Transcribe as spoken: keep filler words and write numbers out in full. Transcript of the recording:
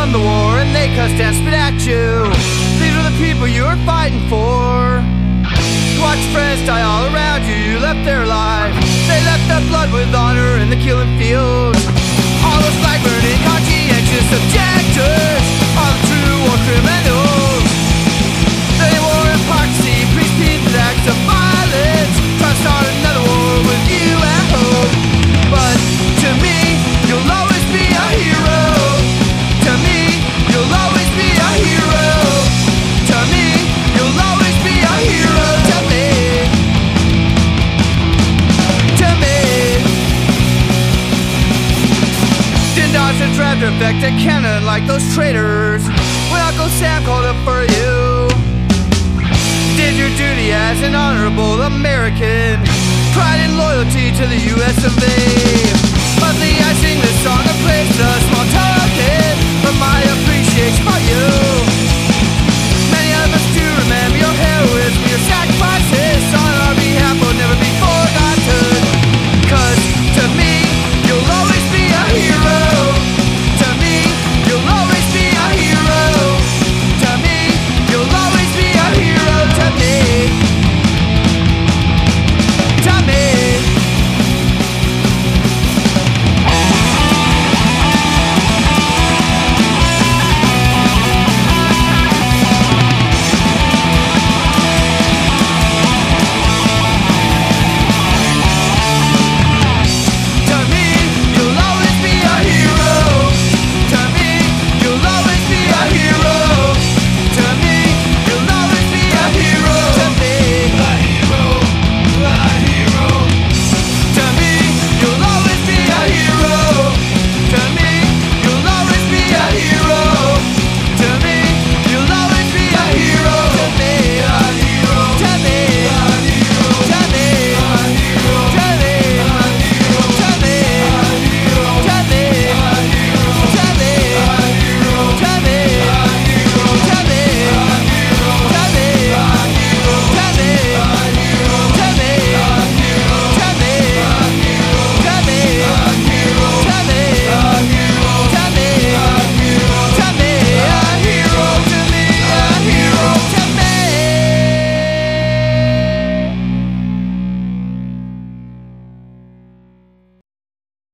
won the war and they cussed and spit at you. These were the people you were fighting for. You watched friends die all around you, you left their life. They left their blood with honor in the killing fields. All those flag-burning, conscientious objectors are the true war criminals. They wore hypocrisy, preached peace acts of violence, try to start another war with you at home. But to me, you'll always be a hero. To me, you'll always be a hero. To me, you'll always be a hero. To me, to me. Didn't dodge the draft effect at cannon like those traitors when Uncle Sam called up for you. Did your duty as an honorable American, pride and loyalty to the U S of A. But the icing